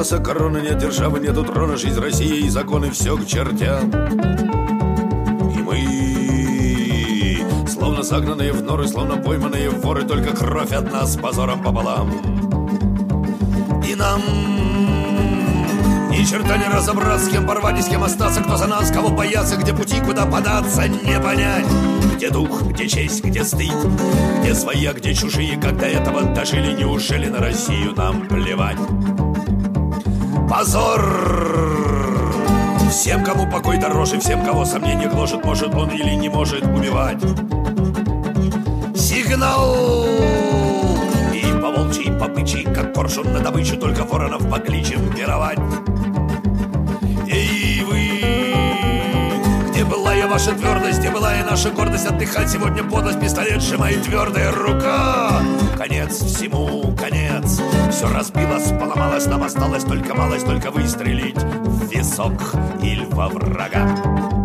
голоса, короны нет, державы нету, трона, жизнь России и законы все к чертям. И мы, словно загнанные в норы, словно пойманные воры, только кровь от нас с позором пополам. И нам ни черта не разобраться, с кем порвать и с кем остаться, кто за нас, кого бояться, где пути, куда податься, не понять. Где дух, где честь, где стыд, где свои, а где чужие, как до этого дожили, неужели на Россию нам плевать? Позор всем, кому покой дороже, всем, кого сомнение гложет, может он или не может убивать. Сигнал! И по волчьи, и по бычьи, как коршун на добычу, только воронов покличем пировать. Эй, вы! Где была я ваша твердость, где была и наша гордость? Отдыхать сегодня подлость, пистолет сжимает твердая рука. Конец всему, конец. Все разбилось, поломалось, нам осталось только малость, только выстрелить в висок или во врага.